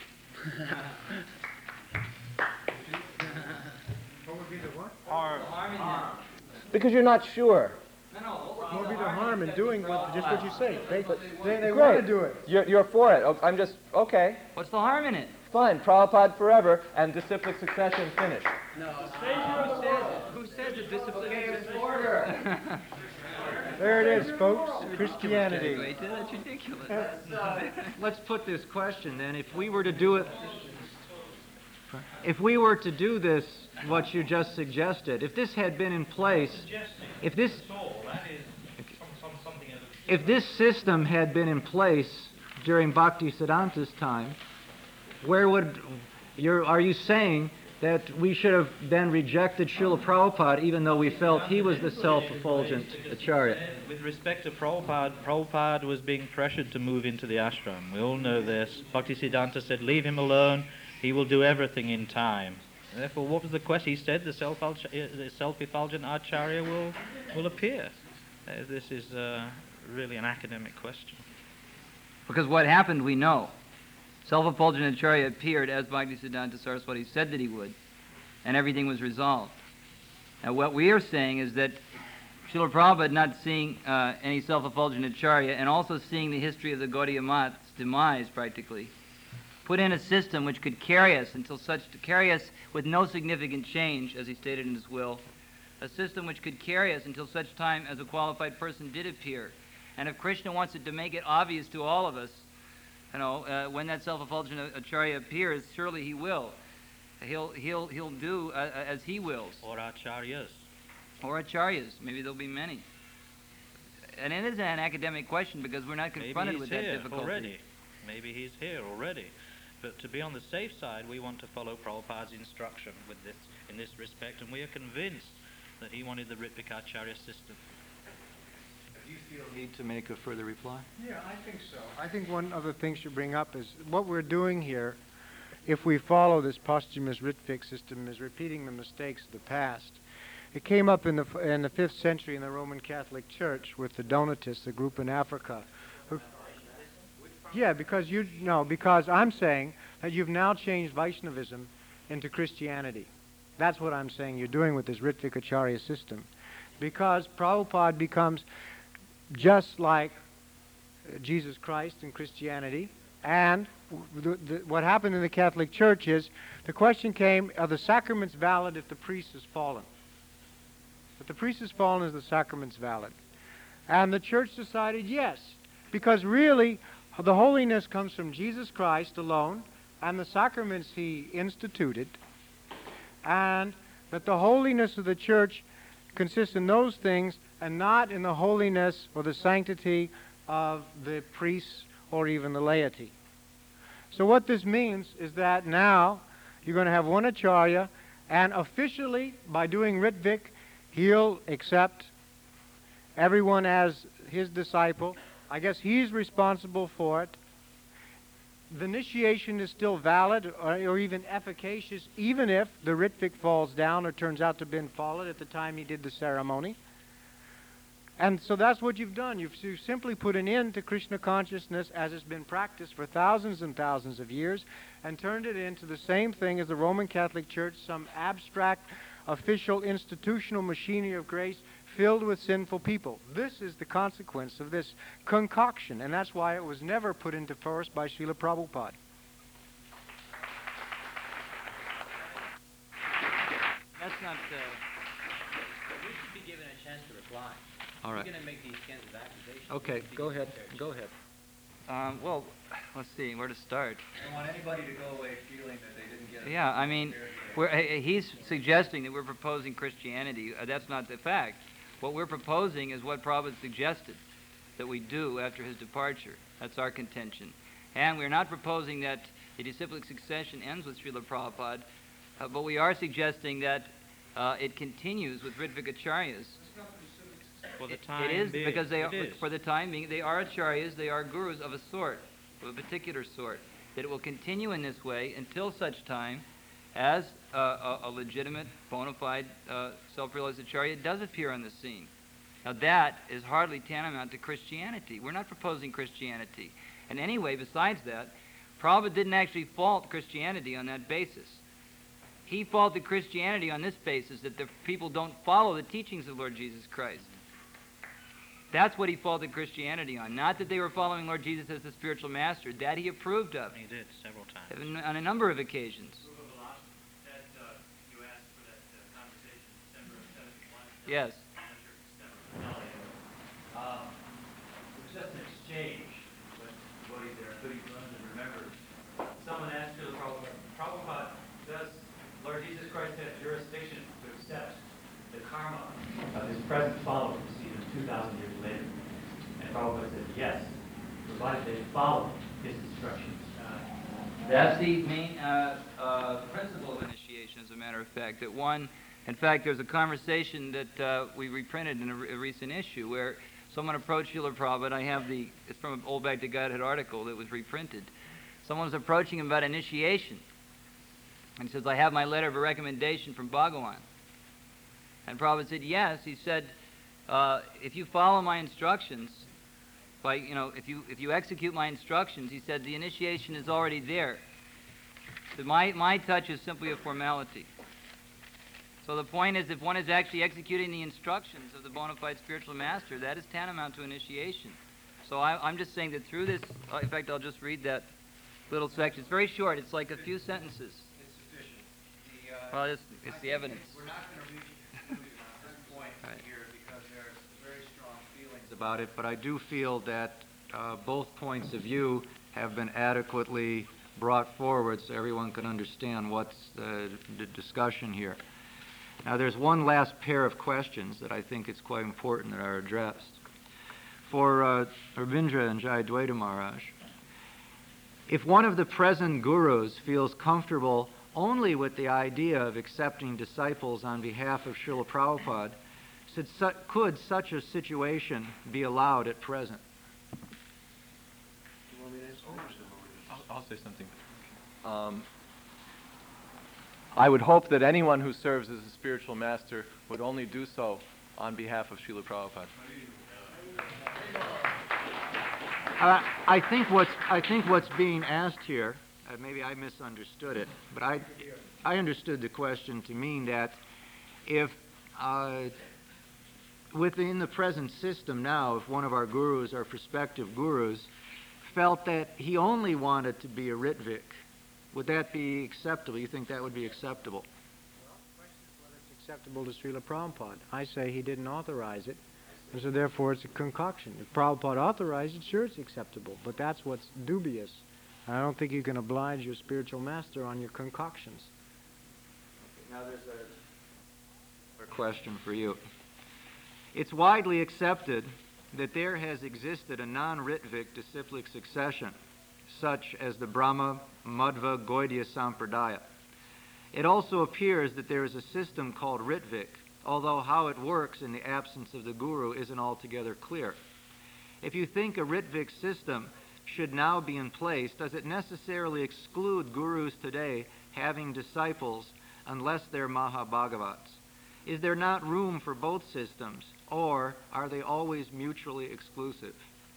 What would be the what? Harm in that. Because you're not sure. What would be the harm in doing just what you say? They Great. want to do it. You're for it. I'm just, okay, What's the harm in it? fine, Prabhupada forever, and disciplic succession finished. Who says that discipline is order? There it is, folks. Christianity. Jayadvaita, that's ridiculous. Let's put this question then. If we were to do it, if we were to do this, what you just suggested, if this had been in place, if this system had been in place during Bhaktisiddhanta's time, where would are you saying that we should have then rejected Srila Prabhupada even though we felt he was the self-effulgent Acharya? With respect to Prabhupada, Prabhupada was being pressured to move into the ashram. We all know this. Bhaktisiddhanta said, leave him alone, he will do everything in time. Therefore, what was the question? He said the self-effulgent Acharya will appear. This is really an academic question. Because what happened, we know. Self-effulgent Acharya appeared as Bhaktisiddhanta Saraswati said that he would, and everything was resolved. Now, what we are saying is that Srila Prabhupada, not seeing any self-effulgent Acharya, and also seeing the history of the Gaudiya Math's demise, practically, put in a system which could carry us with no significant change, as he stated in his will, a system which could carry us until such time as a qualified person did appear. And if Krishna wants it to make it obvious to all of us, when that self-effulgent Acharya appears, surely he will. He'll do as he wills. Or Acharyas. Or Acharyas. Maybe there'll be many. And it is an academic question because we're not confronted with that difficulty. Already. Maybe he's here already. But to be on the safe side, we want to follow Prabhupada's instruction in this respect, and we are convinced that he wanted the Ritvik Acharya system. Do you feel need to make a further reply? Yeah, I think so. I think one of the things to bring up is what we're doing here, if we follow this posthumous Ritvik system, is repeating the mistakes of the past. It came up in the 5th century in the Roman Catholic Church with the Donatists, a group in Africa. Yeah, because I'm saying that you've now changed Vaishnavism into Christianity. That's what I'm saying you're doing with this Ritvik Acharya system. Because Prabhupada becomes just like Jesus Christ in Christianity, and what happened in the Catholic Church is the question came, are the sacraments valid if the priest has fallen? If the priest has fallen, is the sacraments valid? And the Church decided yes, because really the holiness comes from Jesus Christ alone and the sacraments he instituted, and that the holiness of the Church consists in those things and not in the holiness or the sanctity of the priests or even the laity. So what this means is that now you're going to have one Acharya, and officially, by doing Ritvik, he'll accept everyone as his disciple. I guess he's responsible for it. The initiation is still valid or even efficacious, even if the Ritvik falls down or turns out to have been followed at the time he did the ceremony. And so that's what you've done. You've simply put an end to Krishna consciousness as it's been practiced for thousands and thousands of years and turned it into the same thing as the Roman Catholic Church, some abstract, official, institutional machinery of grace filled with sinful people. This is the consequence of this concoction, and that's why it was never put into force by Srila Prabhupada. That's not... We should be given a chance to reply. All right. We're going to make these kinds of accusations. Okay, go ahead. Go ahead. Well, let's see where to start. I don't want anybody to go away feeling that they didn't get it. Yeah, I mean, he's suggesting that we're proposing Christianity. That's not the fact. What we're proposing is what Prabhupada suggested that we do after his departure. That's our contention. And we're not proposing that the disciplic succession ends with Srila Prabhupada, but we are suggesting that it continues with Ritvik Acharyas. For the time It is being, because they are, it is. for the time being, they are Acharyas, they are gurus of a sort, of a particular sort, that it will continue in this way until such time as a legitimate, bona fide, self-realized Acharya does appear on the scene. Now that is hardly tantamount to Christianity. We're not proposing Christianity. And anyway, besides that, Prabhupada didn't actually fault Christianity on that basis. He faulted Christianity on this basis, that the people don't follow the teachings of Lord Jesus Christ. That's what he faulted Christianity on. Not that they were following Lord Jesus as the spiritual master. That he approved of. He did several times. On a number of occasions. Yes. It was just an exchange with Bodhi there. Bodhi remembered. Someone asked Srila Prabhupada, does Lord Jesus Christ have jurisdiction to accept the karma of his present followers, even 2,000 years later? And Prabhupada said yes, provided they follow his instructions. That's the main principle of initiation, as a matter of fact. That one, in fact, there's a conversation that we reprinted in a recent issue where someone approached Srila Prabhupada. It's from an Old Back to Godhead article that was reprinted. Someone was approaching him about initiation. And he says, I have my letter of recommendation from Bhagawan. And Prabhupada said, yes. He said, if you follow my instructions, if you execute my instructions, he said, the initiation is already there. So my touch is simply a formality. So the point is, if one is actually executing the instructions of the bona fide spiritual master, that is tantamount to initiation. So I'm just saying that through this, in fact, I'll just read that little section. It's very short. It's like a few sentences. It's sufficient. Well, it's the evidence. We're not going to reach conclusion at this point here because there's very strong feelings about it, but I do feel that both points of view have been adequately brought forward so everyone can understand what's the discussion here. Now, there's one last pair of questions that I think it's quite important that are addressed. For Ravindra and Jayadvaita Maharaj, if one of the present gurus feels comfortable only with the idea of accepting disciples on behalf of Srila Prabhupada, could such a situation be allowed at present? I'll say something. I would hope that anyone who serves as a spiritual master would only do so on behalf of Srila Prabhupada. I think what's being asked here, maybe I misunderstood it, but I understood the question to mean that if within the present system now, if one of our gurus, our prospective gurus, felt that he only wanted to be a Ritvik, would that be acceptable? You think that would be acceptable? Well, the question is whether it's acceptable to Srila Prabhupada. I say he didn't authorize it, and so therefore it's a concoction. If Prabhupada authorized it, sure it's acceptable, but that's what's dubious. And I don't think you can oblige your spiritual master on your concoctions. Okay, now there's a question for you. It's widely accepted that there has existed a non-Ritvik disciplic succession, such as the Brahma, Madhva, Gaudiya Sampradaya. It also appears that there is a system called Ritvik, although how it works in the absence of the guru isn't altogether clear. If you think a Ritvik system should now be in place, does it necessarily exclude gurus today having disciples unless they're Mahabhagavats? Is there not room for both systems, or are they always mutually exclusive?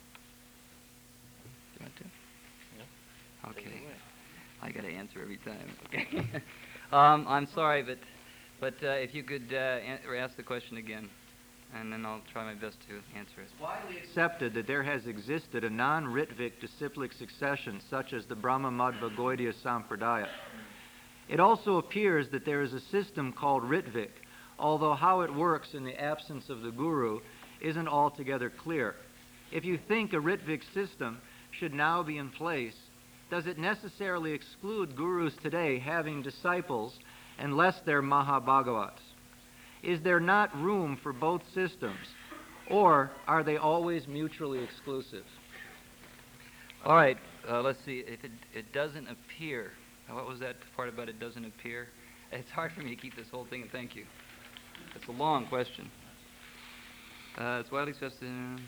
Do you want to? Okay, I got to answer every time. Okay, I'm sorry, but if you could ask the question again, and then I'll try my best to answer it. It's widely accepted that there has existed a non-Ritvik disciplic succession, such as the Brahma, Madhva, Gaudiya Sampradaya. It also appears that there is a system called Ritvik, although how it works in the absence of the guru isn't altogether clear. If you think a Ritvik system should now be in place, does it necessarily exclude gurus today having disciples unless they're Mahabhagavats? Is there not room for both systems, or are they always mutually exclusive? All right, let's see. If it doesn't appear, what was that part about it doesn't appear? It's hard for me to keep this whole thing, and thank you. It's a long question. It's widely accepted.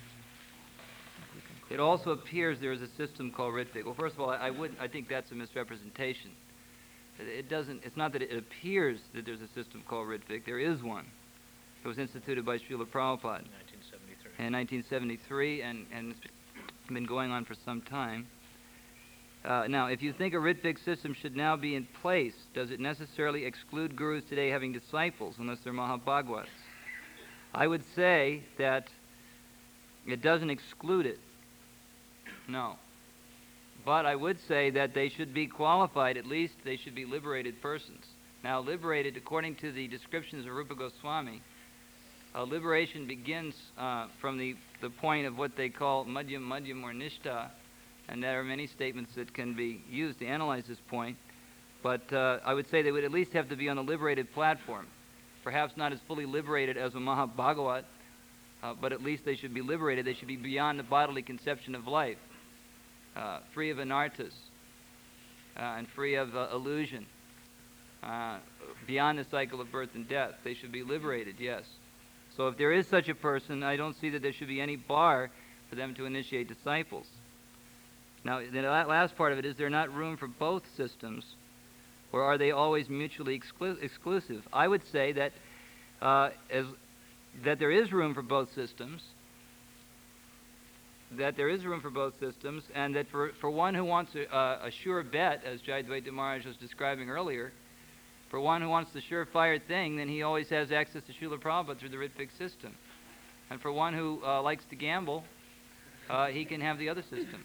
It also appears there is a system called Ritvik. Well, first of all, I think that's a misrepresentation. It's not that it appears that there's a system called Ritvik. There is one. It was instituted by Srila Prabhupada. in 1973, and it's been going on for some time. Now, if you think a Ritvic system should now be in place, does it necessarily exclude gurus today having disciples unless they're Mahabhagavats? I would say that it doesn't exclude it. No. But I would say that they should be qualified, at least they should be liberated persons. Now, liberated, according to the descriptions of Rupa Goswami, liberation begins from the point of what they call madhyam or nishtha, and there are many statements that can be used to analyze this point. But I would say they would at least have to be on the liberated platform. Perhaps not as fully liberated as a Mahabhagavat, but at least they should be liberated. They should be beyond the bodily conception of life, free of anarthas, and free of illusion, beyond the cycle of birth and death. They should be liberated, yes. So if there is such a person, I don't see that there should be any bar for them to initiate disciples. Now, the last part of it is there not room for both systems, or are they always mutually exclusive? I would say that that there is room for both systems, and that for one who wants a sure bet, as Jayadvaita Maharaj was describing earlier, for one who wants the surefire thing, then he always has access to Srila Prabhupada through the Ritvic system. And for one who likes to gamble, he can have the other system.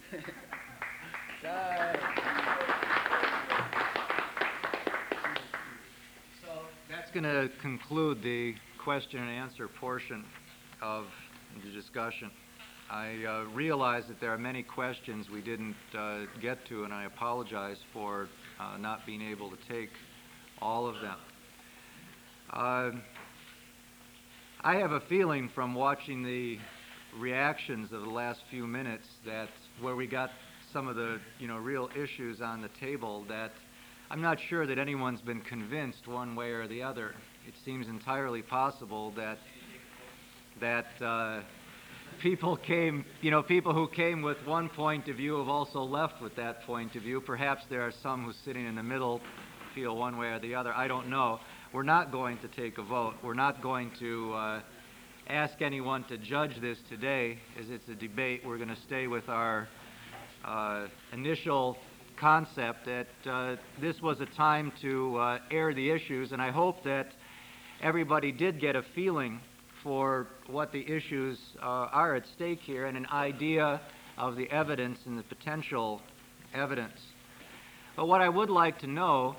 So that's going to conclude the question and answer portion of the discussion. I realize that there are many questions we didn't get to, and I apologize for not being able to take all of them. I have a feeling from watching the reactions of the last few minutes that where we got some of the real issues on the table, that I'm not sure that anyone's been convinced one way or the other. It seems entirely possible that people who came with one point of view have also left with that point of view. Perhaps there are some who sitting in the middle feel one way or the other. I don't know. We're not going to take a vote. We're not going to ask anyone to judge this today, as it's a debate. We're going to stay with our initial concept that this was a time to air the issues, and I hope that everybody did get a feeling for what the issues are at stake here and an idea of the evidence and the potential evidence. But what I would like to know,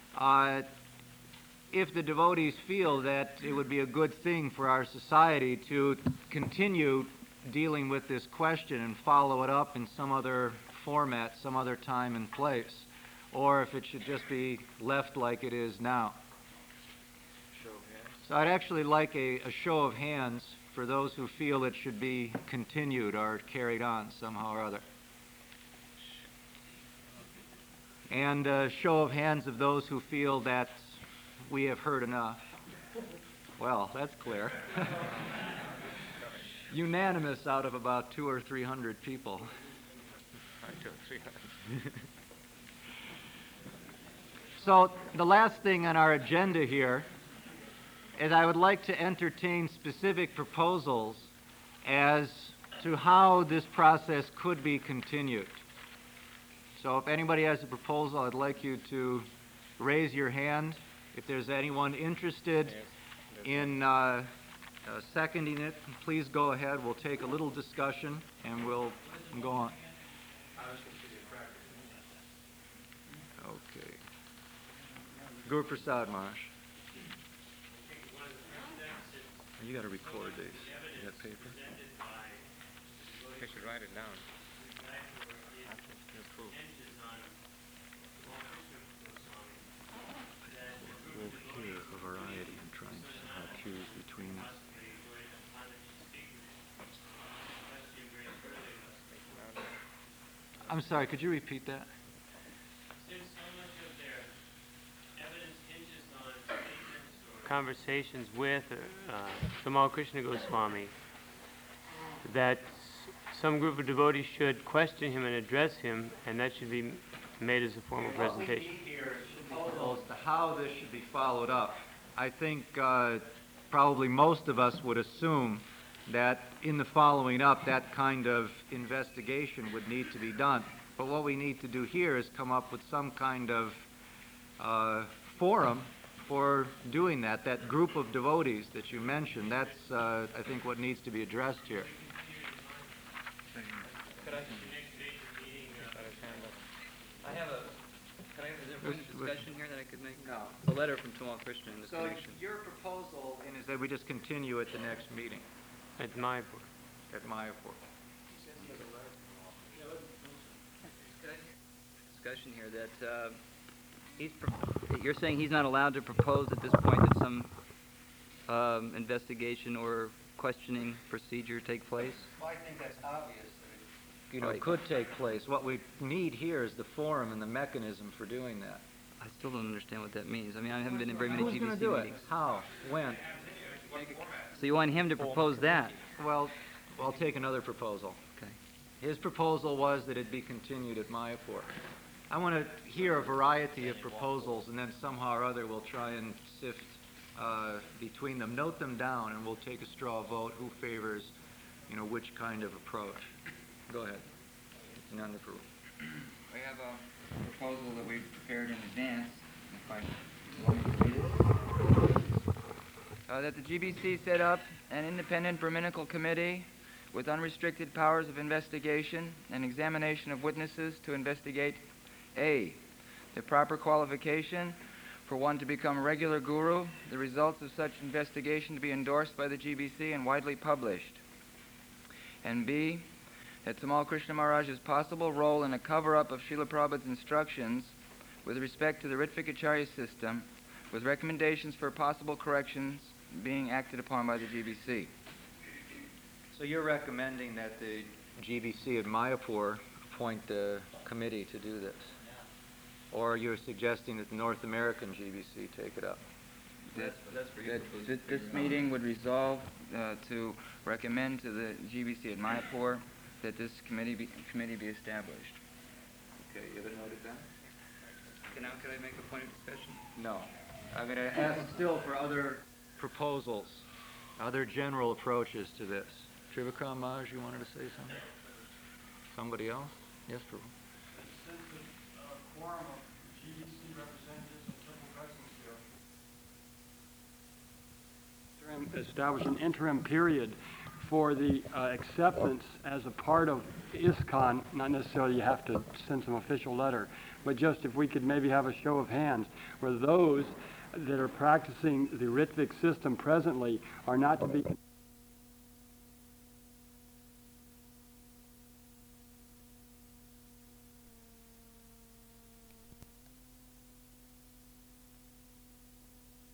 if the devotees feel that it would be a good thing for our society to continue dealing with this question and follow it up in some other format, some other time and place, or if it should just be left like it is now. So I'd actually like a show of hands for those who feel it should be continued or carried on somehow or other. And a show of hands of those who feel that we have heard enough. Well, that's clear. Unanimous out of about 200 or 300 people. So the last thing on our agenda here is I would like to entertain specific proposals as to how this process could be continued. So if anybody has a proposal, I'd like you to raise your hand. If there's anyone interested in seconding it, please go ahead. We'll take a little discussion and we'll go on. Okay. Guru Prasad Maharaj. You got to record these. You got paper? They should write it down. We'll hear a variety and try and choose between them. I'm sorry, could you repeat that? Since so much of their evidence hinges on statements or conversations with Tamal Krishna Goswami, that some group of devotees should question him and address him, and that should be made as a formal presentation. What we need here is proposals to how this should be followed up. I think probably most of us would assume that in the following up, that kind of investigation would need to be done. But what we need to do here is come up with some kind of forum for doing that. That group of devotees that you mentioned, that's, I think, what needs to be addressed here. I have a, is there a point of discussion here that I could make? No. A letter from Tamal Krishna in this So connection. your proposal is that we just continue at the next meeting At Mayapur. at Mayapur. Discussion here that you're saying he's not allowed to propose at this point that some investigation or questioning procedure take place? Well, I think that's obvious. You know, Right. it could take place. What we need here is the forum and the mechanism for doing that. I still don't understand what that means. I mean, I haven't been in very many Who's going to GBC do it? meetings. How? When? So you want him to propose that? Well, I'll take another proposal. Okay. His proposal was that it be continued at Mayapur. I want to hear a variety of proposals, and then somehow or other we'll try and sift between them. Note them down, and we'll take a straw vote who favors, you know, which kind of approach. Go ahead. None approved. We have a proposal that we prepared in advance. If I want me to read it. That the GBC set up an independent Brahminical committee with unrestricted powers of investigation and examination of witnesses to investigate A, the proper qualification for one to become a regular guru, the results of such investigation to be endorsed by the GBC and widely published, and B, that Tamal Krishna Maharaj's possible role in a cover-up of Srila Prabhupada's instructions with respect to the Ritvik Acharya system, with recommendations for possible corrections being acted upon by the GBC. So you're recommending that the GBC at Mayapur appoint the committee to do this? Or you're suggesting that the North American GBC take it up? That this meeting would resolve to recommend to the GBC at Mayapur that this committee be established. Okay, you have it noted down? Can I make a point of discussion? No. I'm going to ask still for other proposals, other general approaches to this. Trivikram Maharaj, you wanted to say something? Somebody else? Yes, Prabhu. Since the quorum of GBC representatives and temple presence here, establish an interim period for the acceptance as a part of ISKCON. Not necessarily you have to send some official letter, but just if we could maybe have a show of hands where those that are practicing the Ritvik system presently are not to be